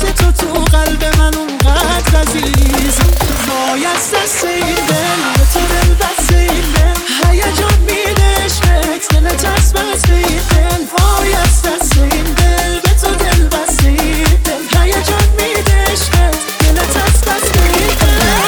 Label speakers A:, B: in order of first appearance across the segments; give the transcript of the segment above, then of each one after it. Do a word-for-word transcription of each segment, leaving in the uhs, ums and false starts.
A: واسه تو تو قلب من اونقدر عزیز. وای از دست این دل به تو دل بسته این دل، هیجان میده عشقت دلت از بسته این دل. وای از دست این دل به تو دل بسته این دل، هیجان میده عشقت دلت از بسته این دل.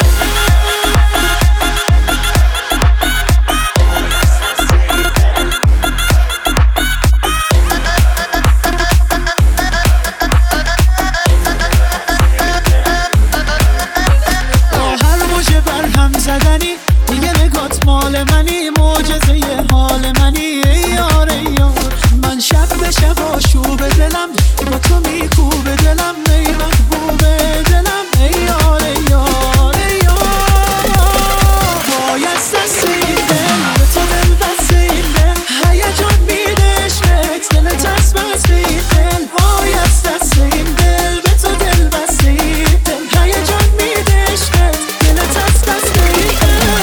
A: زدنی دیگه نگات مال منی، معجزه ی حال منی ای یار ای یار. من شب به شب آشوب دلم با تو میکوب دلم، ای محبوب دلم ای یار ای یار ای یار. وای از دست این دل به تو دل بسته این دل، هیجان میده عشقت دلت از بسته این دل. وای از دست این دل به تو دل بسته این دل، هیجان میده عشقت دلت از بسته این دل.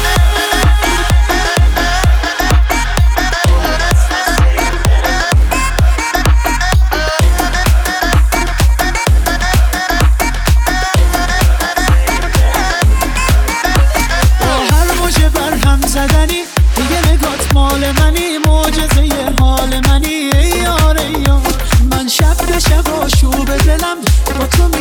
A: زدنی دیگه نگات مال منی، معجزه ی حال منی ای یار ای یار. من شب به شب آشوب دلم با تو